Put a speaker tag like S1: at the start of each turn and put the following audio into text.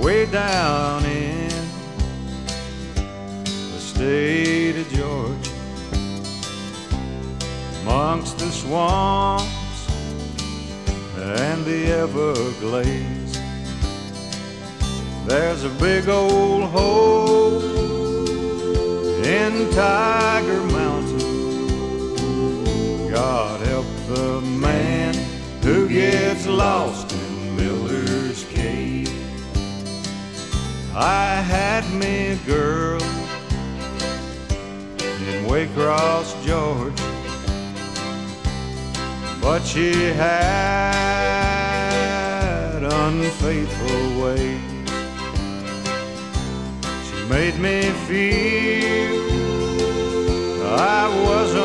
S1: way down in the state of Georgia, amongst the swamps and the Everglades. There's a big old hole in Tiger Mountain. God help the man who gets lost in Miller's Cave. I had me a girl in Waycross, Georgia, but she had unfaithful ways. She made me feel I was